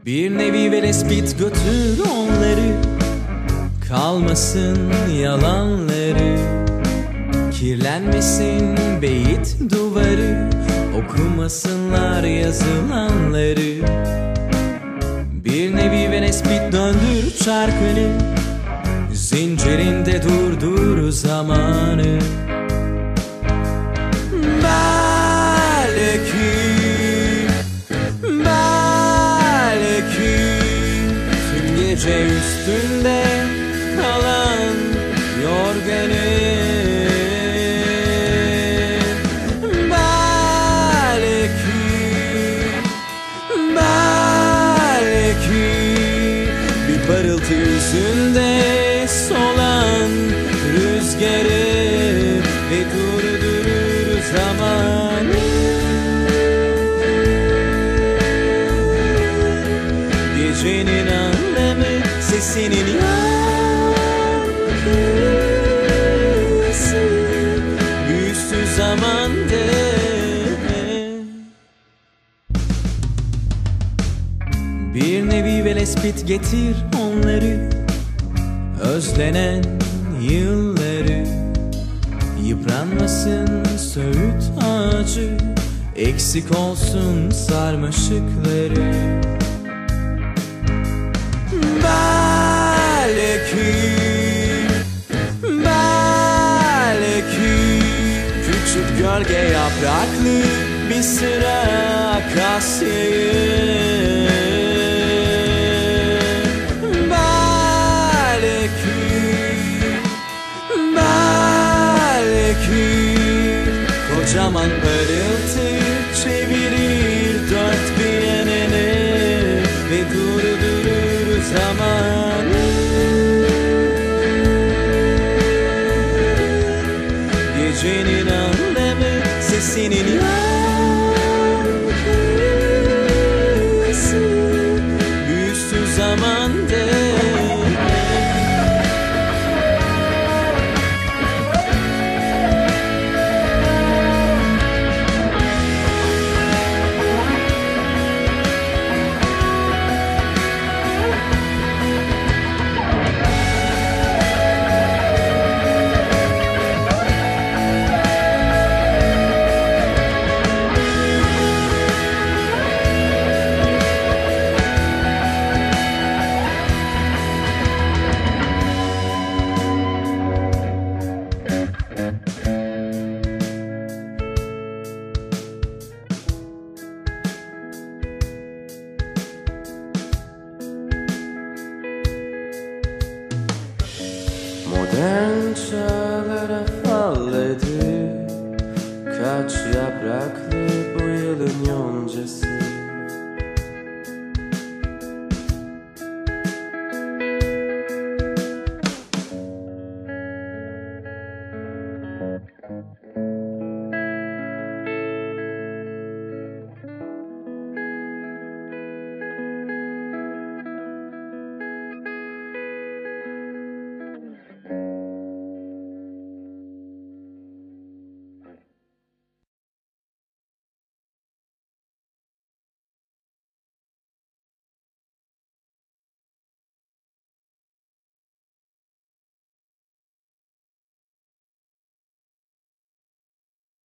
Bir nevi velespit götür onları, kalmasın yalanları, kirlenmesin beyit duvarı, okumasınlar yazılanları. Bir nevi velespit döndür çarkını, zincirinde durdur zamanı. Belki tüm gece üstünde kalan yorganı. Belki bir parıltı yüzünde solan rüzgarı ve durdurur zamanı. Gecenin anlamı sesinin yankısı, büyüsü zamanda. Bir nevi velespit getir onları, özlenen yılları, yıpranmasın söğüt ağacı, eksik olsun sarmaşıkları. Belki küçük gölge yapraklı bir sıra akasyayı. Belki kocaman parıltı çevirir dört bir yanını ve durdurur zamanı. Gecenin anlamı sesinin yankısı, büyüsü zamanda. Modern çağlara falladı, kaç yapraklı bu yılın yoncası.